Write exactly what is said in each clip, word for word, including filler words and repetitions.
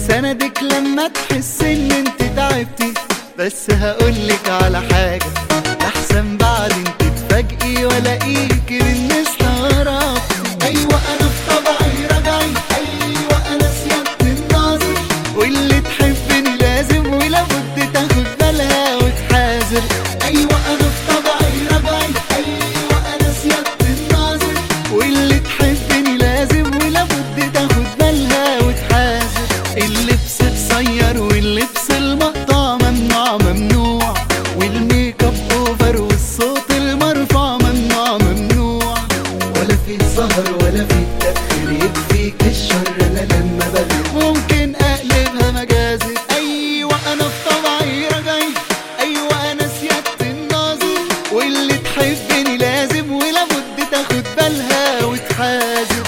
سندك لما تحس ان انت تعبتي. بس هقولك على حاجة احسن بعدين تتفاجئي والاقيكي من استغربتي. ايوه انا في طبعي راجعي، ايوه انا سيادة الناظر، واللي تحبني لازم ولابد تاخد بالها وتحاذر. ايوه انا في طبعي راجعي، ايوه انا سيادة الناظر، واللي تحبني لازم ولابد تاخد بالها وتحاذر. اللبس قصير واللبس المقطع ممنوع ممنوع، والميك اب اوفر والصوت المرفوع ممنوع ممنوع. ولا في سهر ولا في تأخير، يكفيك الشر انا لما بغير ممكن اقلبها مجازي. ايوه انا في طبعي راجعي، ايوه انا سيادة الناظر، واللي تحبني لازم ولابد تاخد بالها وتحاذر.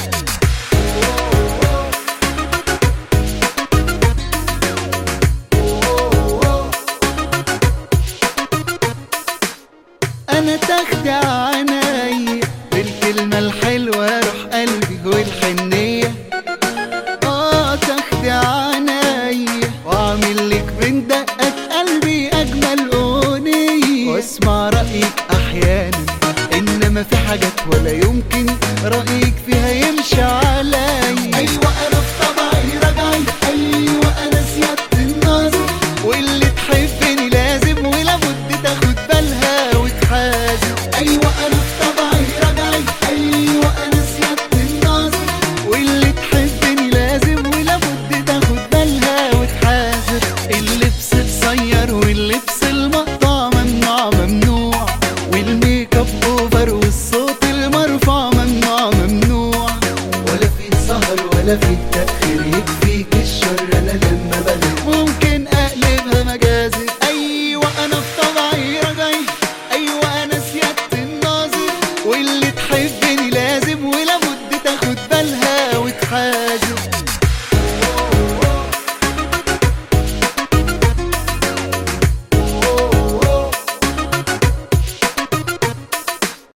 انا تاخدي عناي بالكلمة الحلوة روح قلبي والحنية. اه تاخدي عناي واعمل لك من دقة قلبي اجمل اغنية، واسمع رأيك احيانا انما في حاجات ولا يمكن رأيك فيها يمشي علي. ايوه انا في طبعي راجعي، ايوه انا سيادة الناظر، واللي تحبني لازم ولابد تاخد بالها وتحاذر. ايوه انا في طبعي راجعي، ايوه انا سيادة الناظر، واللي تحبني لازم ولابد تاخد بالها وتحاذر. اللبس قصير واللبس المقطع ممنوع ممنوع، والميك اب اوفر والصوت المرفوع ممنوع ممنوع. ولا في سهر ولا في تأخير، يكفيك الشر انا لما بغير